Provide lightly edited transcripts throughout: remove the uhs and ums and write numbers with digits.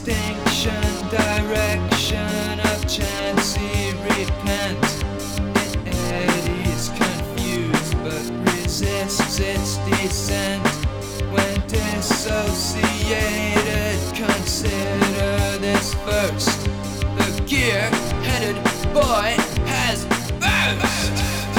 distinction, direction of chance, he repent. It is confused but resists its descent. When dissociated, consider this first. The gear-headed boy has burst.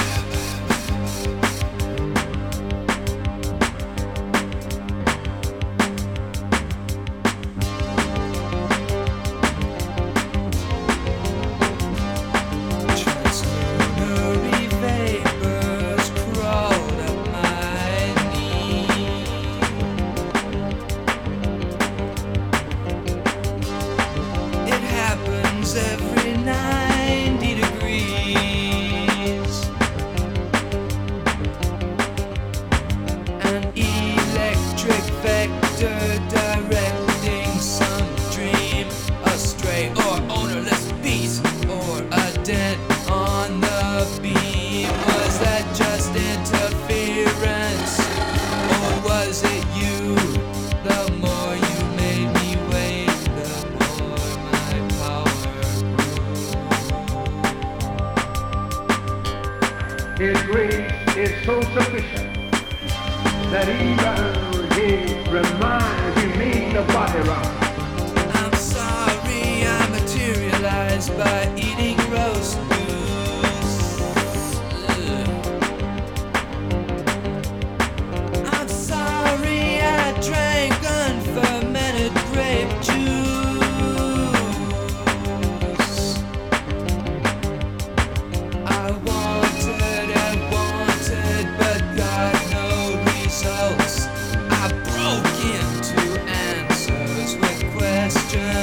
Translunary vapors crawled up my knee. It happens every 90 degrees. An electric vector directing some dream, a stray or ownerless beast, or a dent on the beam. Was that just interference, or was it you? The more you made me wait, the more my power grew. His grace is so sufficient that even he reminds you need the body round. I'm sorry I materialized by eating roast goose. I'm sorry I drank unfermented grape juice. I wanted, but got no results. I broke into answers with questions.